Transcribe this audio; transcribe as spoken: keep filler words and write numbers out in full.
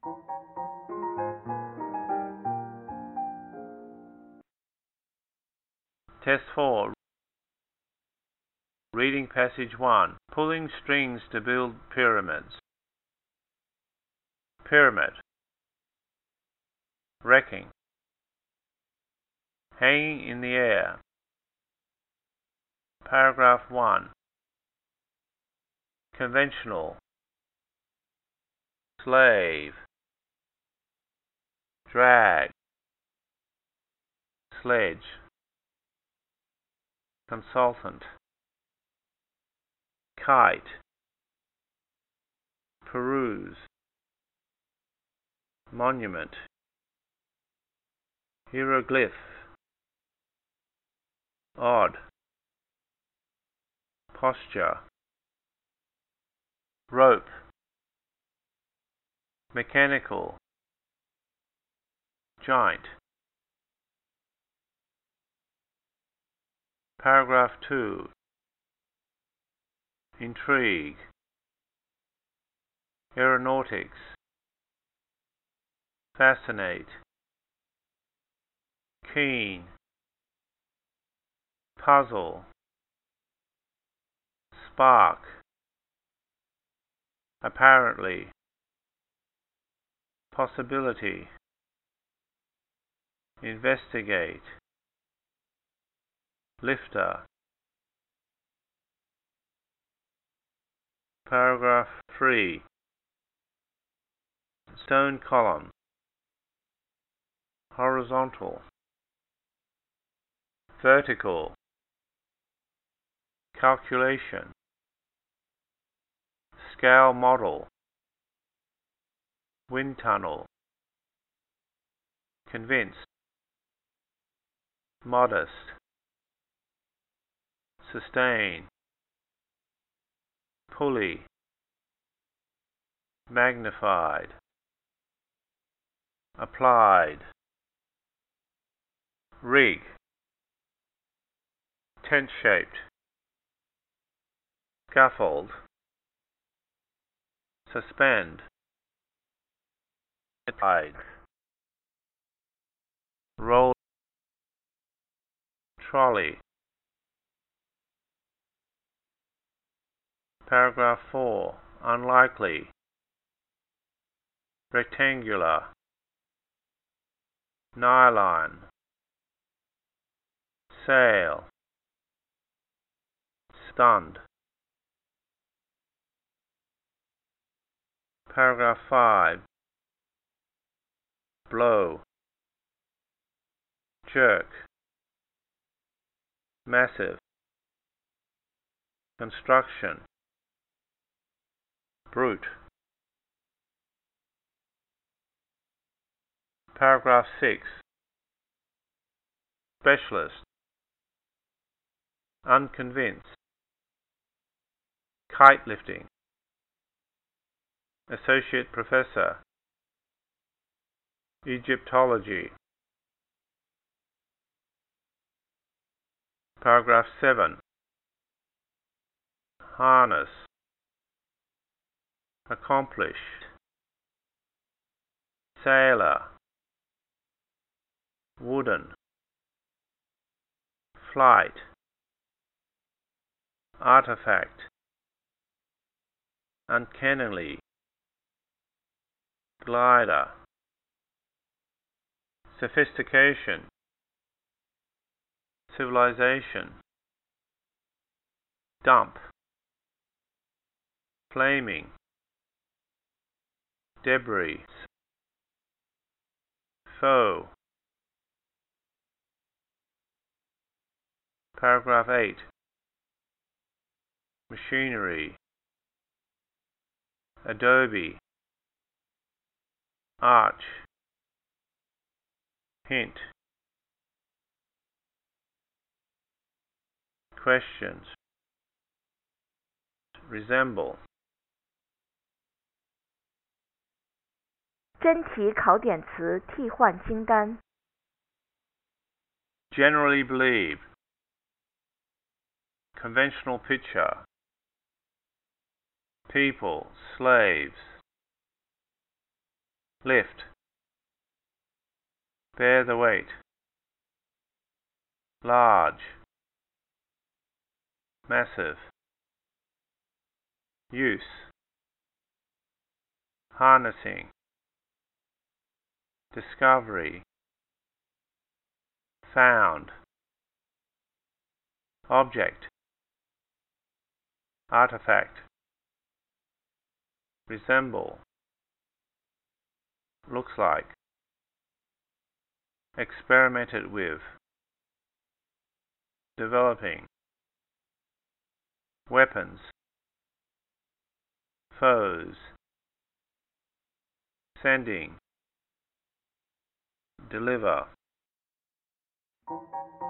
Test four. Reading passage one. Pulling strings to build pyramids. Pyramid. Wrecking. Hanging in the air. Paragraph one. Conventional. Slave. Drag. Sledge. Consultant. Kite. Peruse. Monument. Hieroglyph. Odd. Posture. Rope. Mechanical. Giant. Paragraph two. Intrigue. Aeronautics. Fascinate. Keen. Puzzle. Spark. Apparently. Possibility. Investigate. Lifter. Paragraph three. Stone column. Horizontal. Vertical. Calculation. Scale model. Wind tunnel. Convinced. Modest. Sustain. Pulley. Magnified. Applied. Rig. Tent-shaped. Scaffold. Suspend. Tide. Roll. Trolley. Paragraph four. Unlikely. Rectangular. Nylon. Sail. Stunned. Paragraph five. Blow. Jerk. Massive. Construction. Brute. Paragraph six. Specialist. Unconvinced. Kite lifting. Associate Professor. Egyptology. Paragraph seven. Harness. Accomplished. Sailor. Wooden. Flight. Artifact. Uncannily. Glider. Sophistication. Civilization. Dump. Flaming. Debris. Foe. Paragraph eight. Machinery. Adobe. Arch. Hint. Questions. Resemble. 真题考点词替换清单 Generally believe. Conventional picture. People, slaves. lift, bear the weight, large, massive, use, harnessing, discovery, found, object, artifact, resemble, looks like, experimented with, developing, weapons, foes, sending, deliver.